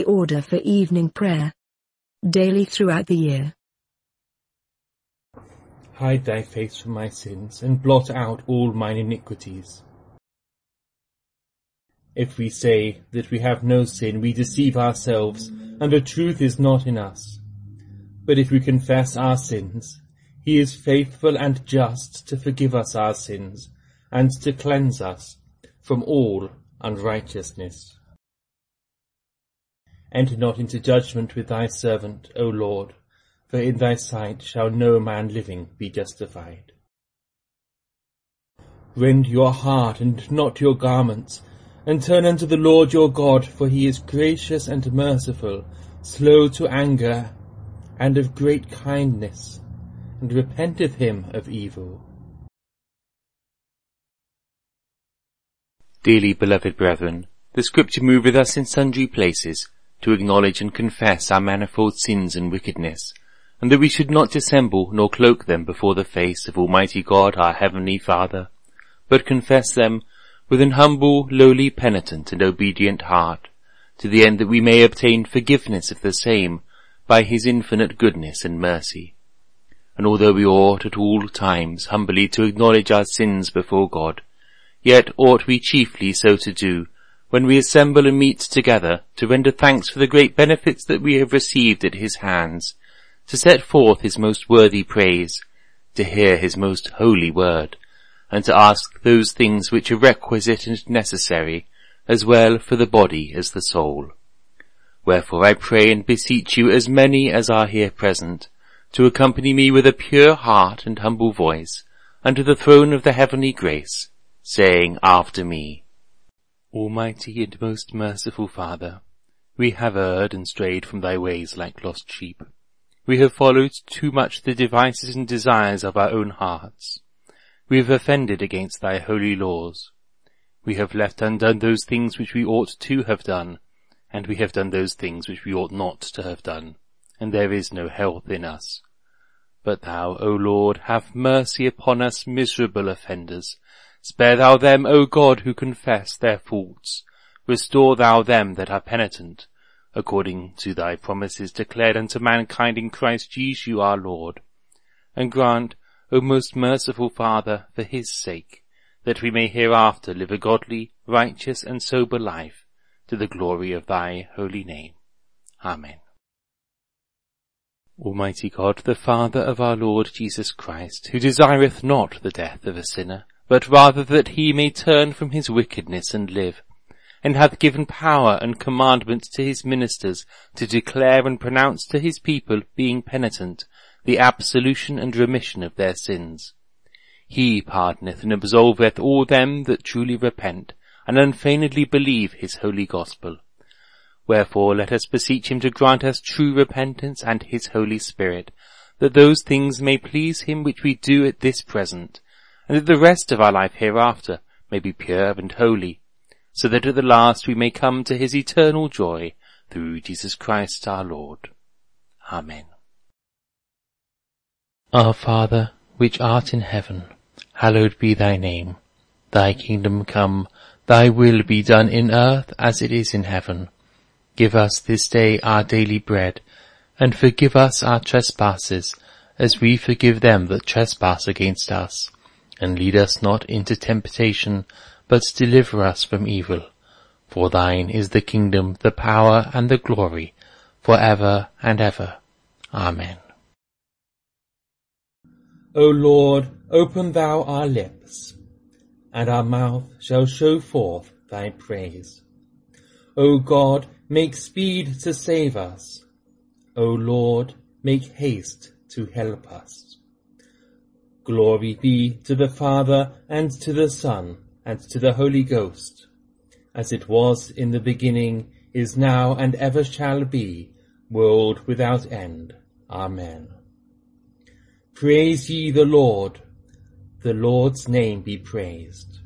order for evening prayer. Daily throughout the year. Hide thy face from my sins, and blot out all mine iniquities. If we say that we have no sin, we deceive ourselves, and the truth is not in us. But if we confess our sins, he is faithful and just to forgive us our sins, and to cleanse us from all unrighteousness. Enter not into judgment with thy servant, O Lord, for in thy sight shall no man living be justified. Rend your heart and not your garments, and turn unto the Lord your God, for he is gracious and merciful, slow to anger, and of great kindness, and repenteth him of evil. Dearly beloved brethren, the Scripture moveth us in sundry places to acknowledge and confess our manifold sins and wickedness, and that we should not dissemble nor cloak them before the face of Almighty God our Heavenly Father, but confess them with an humble, lowly, penitent, and obedient heart, to the end that we may obtain forgiveness of the same by his infinite goodness and mercy. And although we ought at all times humbly to acknowledge our sins before God, yet ought we chiefly so to do when we assemble and meet together to render thanks for the great benefits that we have received at his hands, to set forth his most worthy praise, to hear his most holy word, and to ask those things which are requisite and necessary, as well for the body as the soul. Wherefore I pray and beseech you, as many as are here present, to accompany me with a pure heart and humble voice unto the throne of the heavenly grace, saying after me, Almighty and most merciful Father, we have erred and strayed from thy ways like lost sheep. We have followed too much the devices and desires of our own hearts. We have offended against thy holy laws. We have left undone those things which we ought to have done, and we have done those things which we ought not to have done, and there is no health in us. But thou, O Lord, have mercy upon us miserable offenders. Spare thou them, O God, who confess their faults. Restore thou them that are penitent, according to thy promises declared unto mankind in Christ Jesus our Lord. And grant, O most merciful Father, for his sake, that we may hereafter live a godly, righteous, and sober life, to the glory of thy holy name. Amen. Almighty God, the Father of our Lord Jesus Christ, who desireth not the death of a sinner, but rather that he may turn from his wickedness and live, and hath given power and commandment to his ministers to declare and pronounce to his people, being penitent, the absolution and remission of their sins. He pardoneth and absolveth all them that truly repent, and unfeignedly believe his holy gospel. Wherefore let us beseech him to grant us true repentance and his Holy Spirit, that those things may please him which we do at this present, and that the rest of our life hereafter may be pure and holy, so that at the last we may come to his eternal joy, through Jesus Christ our Lord. Amen. Our Father, which art in heaven, hallowed be thy name. Thy kingdom come, thy will be done in earth as it is in heaven. Give us this day our daily bread, and forgive us our trespasses, as we forgive them that trespass against us. And lead us not into temptation, but deliver us from evil. For thine is the kingdom, the power, and the glory, for ever and ever. Amen. O Lord, open thou our lips, and our mouth shall show forth thy praise. O God, make speed to save us. O Lord, make haste to help us. Glory be to the Father, and to the Son, and to the Holy Ghost, as it was in the beginning, is now, and ever shall be, world without end. Amen. Praise ye the Lord. The Lord's name be praised.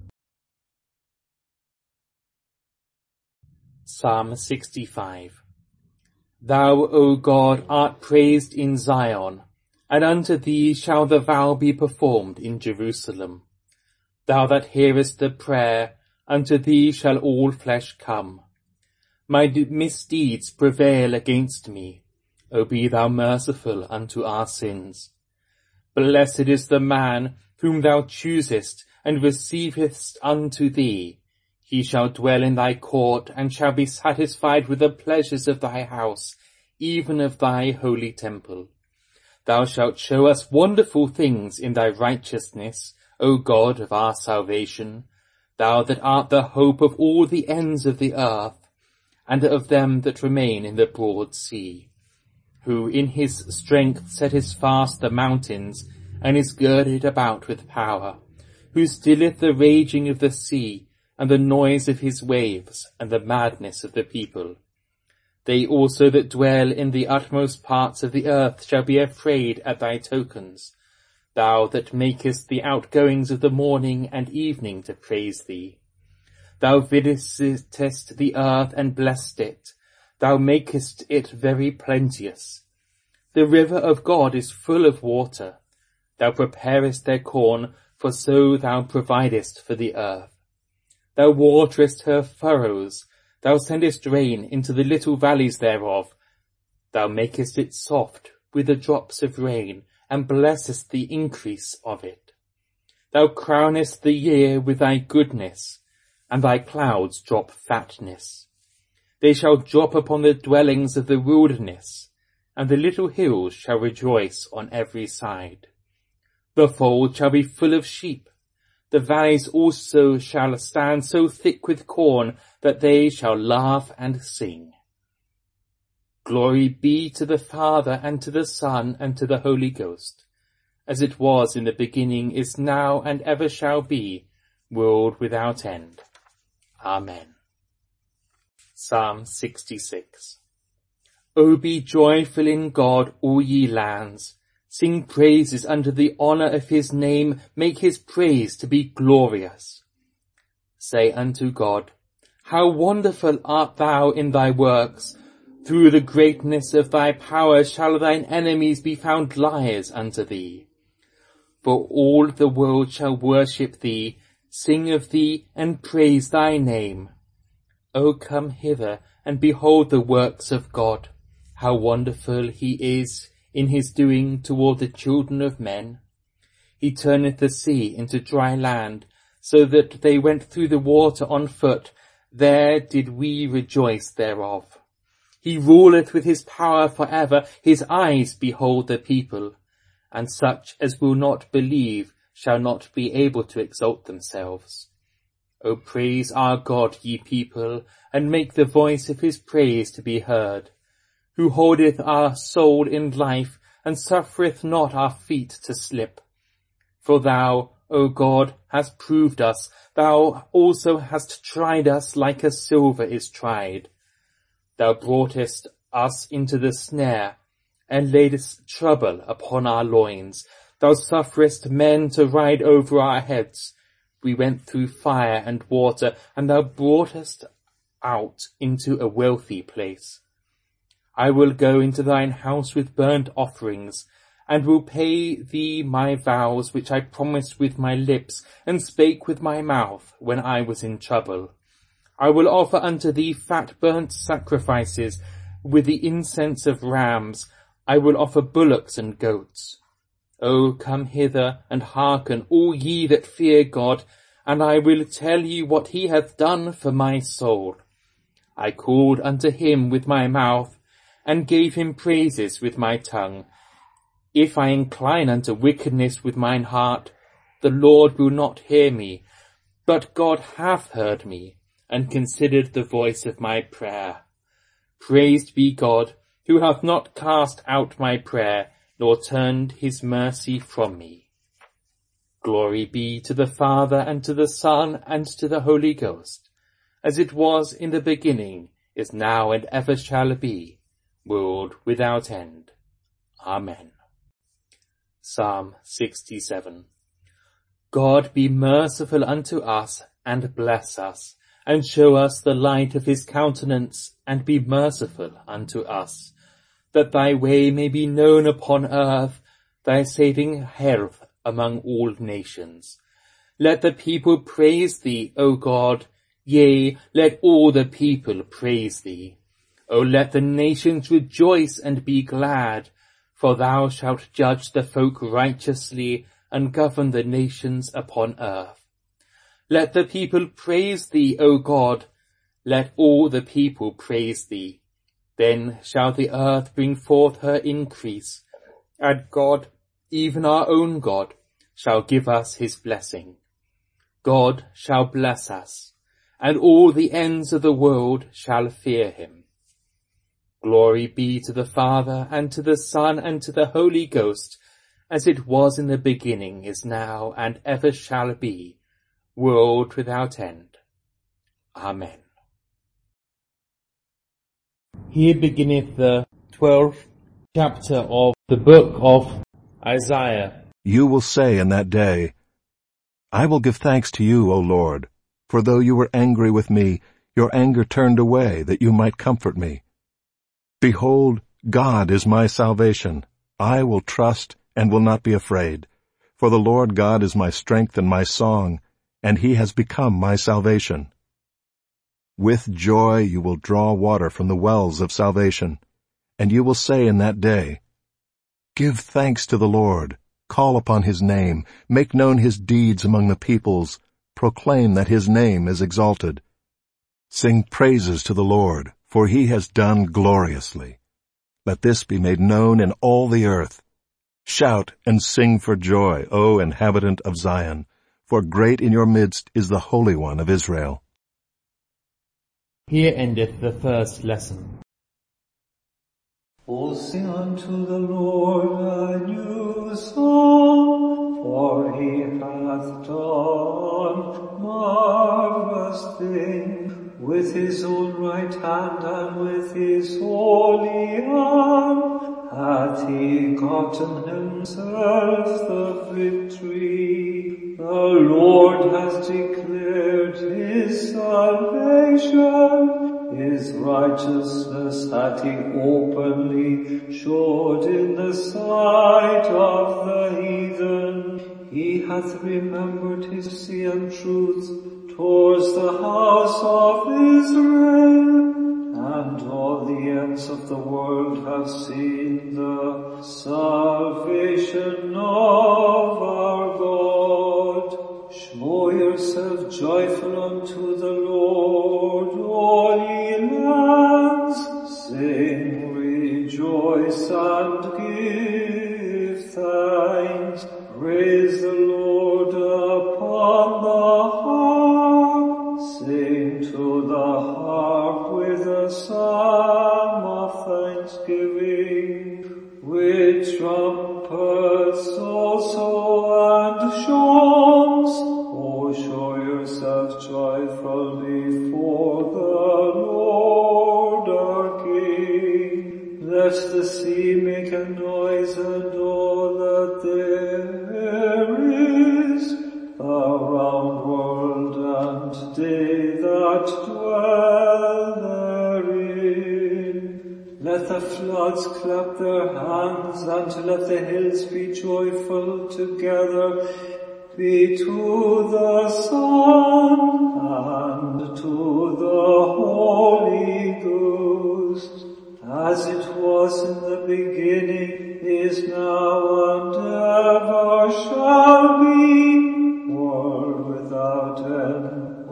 Psalm 65. Thou, O God, art praised in Zion, and unto thee shall the vow be performed in Jerusalem. Thou that hearest the prayer, unto thee shall all flesh come. My misdeeds prevail against me. O be thou merciful unto our sins. Blessed is the man whom thou choosest and receivest unto thee. He shall dwell in thy court, and shall be satisfied with the pleasures of thy house, even of thy holy temple. Thou shalt show us wonderful things in thy righteousness, O God of our salvation, thou that art the hope of all the ends of the earth, and of them that remain in the broad sea, who in his strength setteth fast the mountains, and is girded about with power, who stilleth the raging of the sea, and the noise of his waves, and the madness of the people. They also that dwell in the utmost parts of the earth shall be afraid at thy tokens, thou that makest the outgoings of the morning and evening to praise thee. Thou visitest the earth and blessed it, thou makest it very plenteous. The river of God is full of water. Thou preparest their corn, for so thou providest for the earth. Thou waterest her furrows, thou sendest rain into the little valleys thereof. Thou makest it soft with the drops of rain, and blessest the increase of it. Thou crownest the year with thy goodness, and thy clouds drop fatness. They shall drop upon the dwellings of the wilderness, and the little hills shall rejoice on every side. The fold shall be full of sheep. The valleys also shall stand so thick with corn that they shall laugh and sing. Glory be to the Father, and to the Son, and to the Holy Ghost, as it was in the beginning, is now, and ever shall be, world without end. Amen. Psalm 66. O be joyful in God, all ye lands. Sing praises unto the honour of his name, make his praise to be glorious. Say unto God, how wonderful art thou in thy works! Through the greatness of thy power shall thine enemies be found liars unto thee. For all the world shall worship thee, sing of thee, and praise thy name. O come hither, and behold the works of God, how wonderful he is in his doing toward the children of men. He turneth the sea into dry land, so that they went through the water on foot. There did we rejoice thereof. He ruleth with his power for ever. His eyes behold the people, and such as will not believe shall not be able to exalt themselves. O praise our God, ye people, and make the voice of his praise to be heard, who holdeth our soul in life, and suffereth not our feet to slip. For thou, O God, hast proved us, thou also hast tried us like as silver is tried. Thou broughtest us into the snare, and laidest trouble upon our loins. Thou sufferest men to ride over our heads. We went through fire and water, and thou broughtest out into a wealthy place. I will go into thine house with burnt offerings, and will pay thee my vows which I promised with my lips, and spake with my mouth when I was in trouble. I will offer unto thee fat burnt sacrifices with the incense of rams. I will offer bullocks and goats. O come hither, and hearken, all ye that fear God, and I will tell you what he hath done for my soul. I called unto him with my mouth, and gave him praises with my tongue. If I incline unto wickedness with mine heart, the Lord will not hear me. But God hath heard me, and considered the voice of my prayer. Praised be God, who hath not cast out my prayer, nor turned his mercy from me. Glory be to the Father, and to the Son, and to the Holy Ghost, as it was in the beginning, is now, and ever shall be, world without end. Amen. Psalm 67. God be merciful unto us, and bless us, and show us the light of his countenance, and be merciful unto us, that thy way may be known upon earth, thy saving health among all nations. Let the people praise thee, O God, Yea, let all the people praise thee. O let the nations rejoice and be glad, for thou shalt judge the folk righteously and govern the nations upon earth. Let the people praise thee, O God. Let all the people praise thee. Then shall the earth bring forth her increase, and God, even our own God, shall give us his blessing. God shall bless us, and all the ends of the world shall fear him. Glory be to the Father, and to the Son, and to the Holy Ghost, as it was in the beginning, is now, and ever shall be, world without end. Amen. Here beginneth the 12th chapter of the book of Isaiah. You will say in that day, I will give thanks to you, O Lord, for though you were angry with me, your anger turned away, that you might comfort me. Behold, God is my salvation. I will trust and will not be afraid. For the Lord God is my strength and my song, and he has become my salvation. With joy you will draw water from the wells of salvation, and you will say in that day, Give thanks to the Lord, call upon his name, make known his deeds among the peoples, proclaim that his name is exalted. Sing praises to the Lord, for he has done gloriously. Let this be made known in all the earth. Shout and sing for joy, O inhabitant of Zion, for great in your midst is the Holy One of Israel. Here endeth the first lesson. O sing unto the Lord a new song, for he hath done marvelous things. With his own right hand and with his holy arm hath he gotten himself the victory. The Lord has declared his salvation. His righteousness hath he openly showed in the sight of the heathen. He hath remembered his mercy and truth towards the house of Israel, and all the ends of the world have seen the salvation of our God. Show yourself joyful unto the Lord, all ye lands. Sing, rejoice, and give thanks. Praise the Lord upon the harp. Sing to the harp with a psalm of thanksgiving, with trumpets also and songs. O show yourself joyful before the Lord our King. Let the sea make a noise and all that there is, the round world and they that dwell therein. Let the floods clap their hands, and let the hills be joyful together. Be to the Son and to the Holy Ghost, as it was in the beginning, is now, and ever shall be, world without end.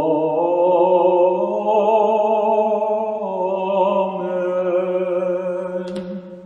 Amen.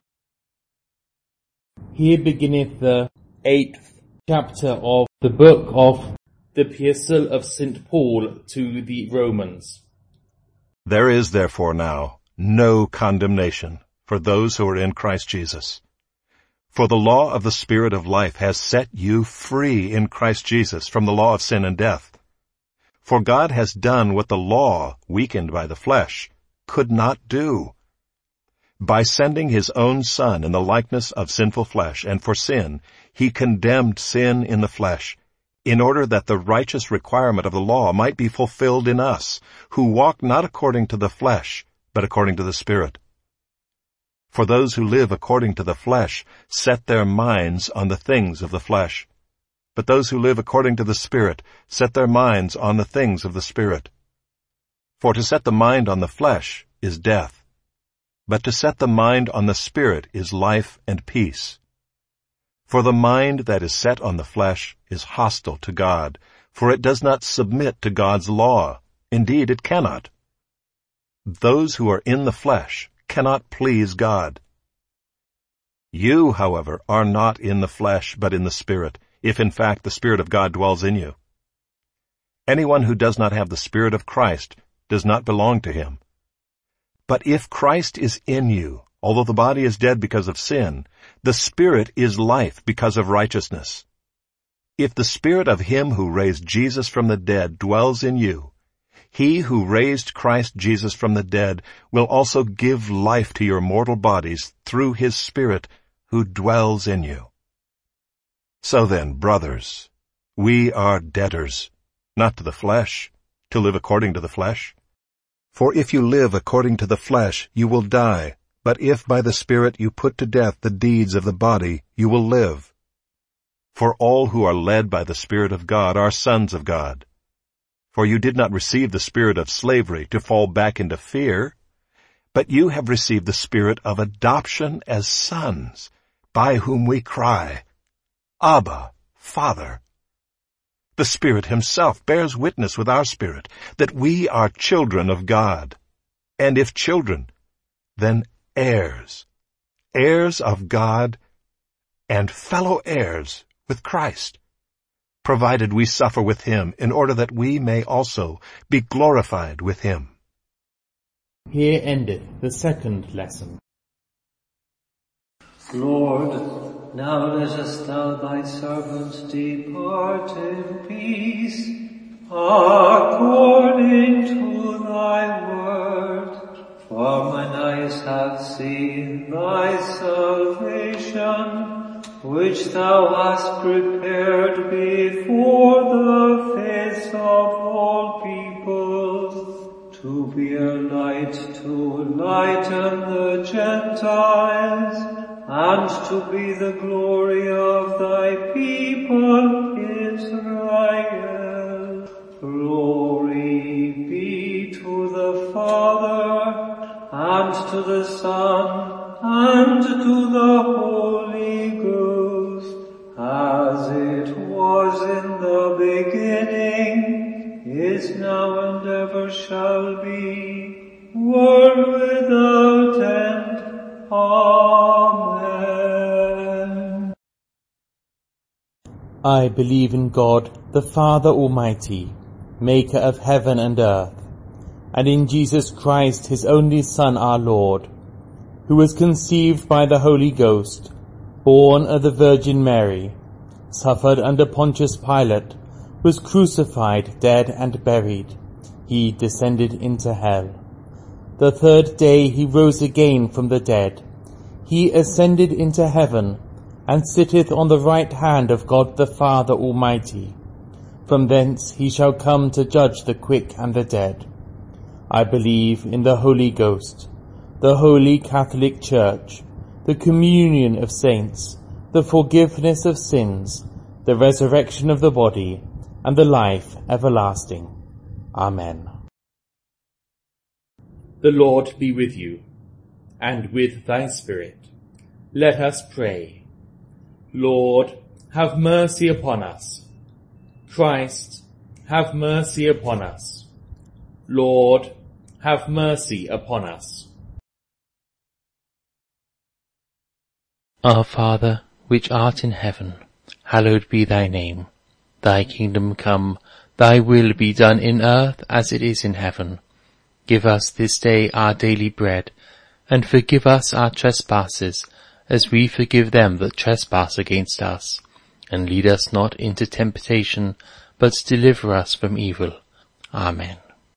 Here beginneth the 8th chapter of the book of the Epistle of St. Paul to the Romans. There is therefore now no condemnation for those who are in Christ Jesus. For the law of the Spirit of life has set you free in Christ Jesus from the law of sin and death. For God has done what the law, weakened by the flesh, could not do. By sending his own Son in the likeness of sinful flesh, and for sin, he condemned sin in the flesh, in order that the righteous requirement of the law might be fulfilled in us, who walk not according to the flesh, but according to the Spirit. For those who live according to the flesh set their minds on the things of the flesh, but those who live according to the Spirit set their minds on the things of the Spirit. For to set the mind on the flesh is death, but to set the mind on the Spirit is life and peace. For the mind that is set on the flesh is hostile to God, for it does not submit to God's law. Indeed, it cannot. Those who are in the flesh cannot please God. You, however, are not in the flesh, but in the Spirit, if in fact the Spirit of God dwells in you. Anyone who does not have the Spirit of Christ does not belong to him. But if Christ is in you, although the body is dead because of sin, the Spirit is life because of righteousness. If the Spirit of him who raised Jesus from the dead dwells in you, he who raised Christ Jesus from the dead will also give life to your mortal bodies through his Spirit who dwells in you. So then, brothers, we are debtors, not to the flesh, to live according to the flesh. For if you live according to the flesh, you will die. But if by the Spirit you put to death the deeds of the body, you will live. For all who are led by the Spirit of God are sons of God. For you did not receive the spirit of slavery to fall back into fear, but you have received the Spirit of adoption as sons, by whom we cry, Abba, Father. The Spirit himself bears witness with our spirit that we are children of God. And if children, then heirs, heirs of God and fellow heirs with Christ, provided we suffer with him in order that we may also be glorified with him. Here endeth the second lesson. Lord, now lettest thou thy servant depart in peace, according to thy word. For mine eyes have seen thy salvation, which thou hast prepared before the face of all peoples, to be a light to lighten the Gentiles, and to be the glory of thy people Israel. Glory be to the Father, and to the Son, and to the Holy Ghost, as it was in the beginning, is now and ever shall be, world without end. Amen. I believe in God, the Father Almighty, maker of heaven and earth, and in Jesus Christ, his only Son, our Lord, who was conceived by the Holy Ghost, born of the Virgin Mary, suffered under Pontius Pilate, was crucified, dead, and buried. He descended into hell. The third day he rose again from the dead. He ascended into heaven, and sitteth on the right hand of God the Father Almighty. From thence he shall come to judge the quick and the dead. I believe in the Holy Ghost, the Holy Catholic Church, the communion of saints, the forgiveness of sins, the resurrection of the body, and the life everlasting. Amen. The Lord be with you, and with thy spirit. Let us pray. Lord, have mercy upon us. Christ, have mercy upon us. Lord, have mercy upon us. Our Father, which art in heaven, hallowed be thy name. Thy kingdom come, thy will be done in earth as it is in heaven. Give us this day our daily bread, and forgive us our trespasses, as we forgive them that trespass against us. And lead us not into temptation, but deliver us from evil. Amen.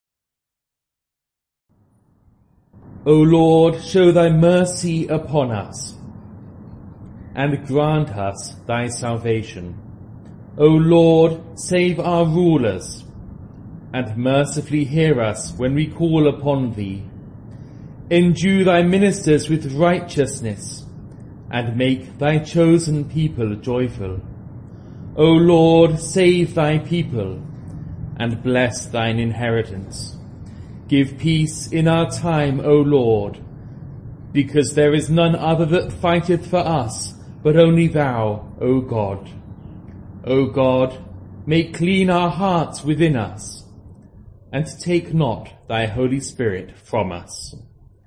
O Lord, show thy mercy upon us, and grant us thy salvation. O Lord, save our rulers, and mercifully hear us when we call upon thee. Endue thy ministers with righteousness, and make thy chosen people joyful. O Lord, save thy people, and bless thine inheritance. Give peace in our time, O Lord, because there is none other that fighteth for us, but only thou, O God. O God, make clean our hearts within us, and take not thy Holy Spirit from us.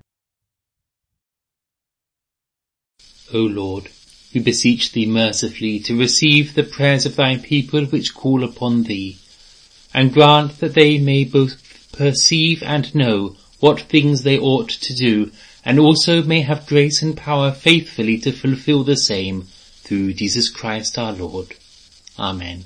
O Lord, we beseech thee mercifully to receive the prayers of thy people which call upon thee, and grant that they may both perceive and know what things they ought to do, and also may have grace and power faithfully to fulfill the same, through Jesus Christ our Lord. Amen.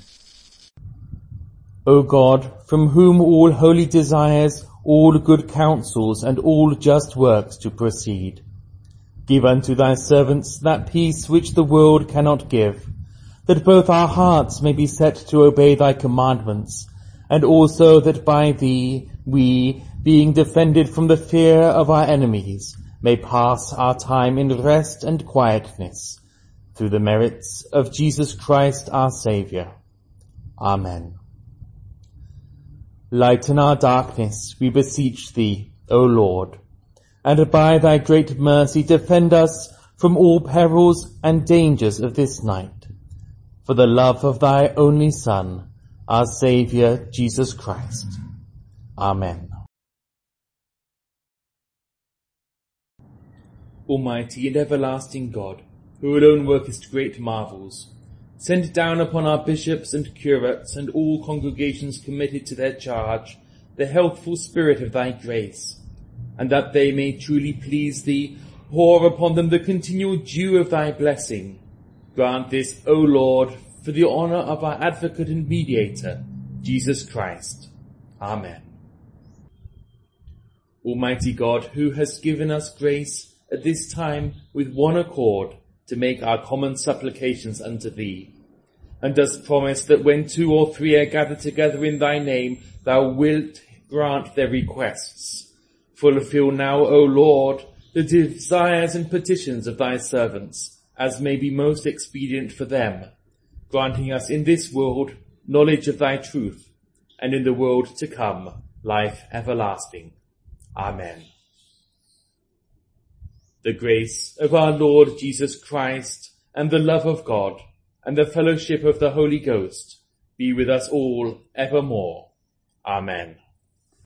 O God, from whom all holy desires, all good counsels, and all just works to proceed, give unto thy servants that peace which the world cannot give, that both our hearts may be set to obey thy commandments, and also that by thee we, being defended from the fear of our enemies, may pass our time in rest and quietness, through the merits of Jesus Christ our Saviour. Amen. Lighten our darkness, we beseech thee, O Lord, and by thy great mercy defend us from all perils and dangers of this night, for the love of thy only Son, our Saviour, Jesus Christ. Amen. Almighty and everlasting God, who alone workest great marvels, send down upon our bishops and curates and all congregations committed to their charge the healthful spirit of thy grace, and that they may truly please thee, pour upon them the continual dew of thy blessing. Grant this, O Lord, for the honour of our advocate and mediator, Jesus Christ. Amen. Almighty God, who hast given us grace at this time with one accord to make our common supplications unto thee, and dost promise that when 2 or 3 are gathered together in thy name, thou wilt grant their requests. Fulfill now, O Lord, the desires and petitions of thy servants, as may be most expedient for them, granting us in this world knowledge of thy truth, and in the world to come life everlasting. Amen. The grace of our Lord Jesus Christ, and the love of God, and the fellowship of the Holy Ghost be with us all evermore. Amen.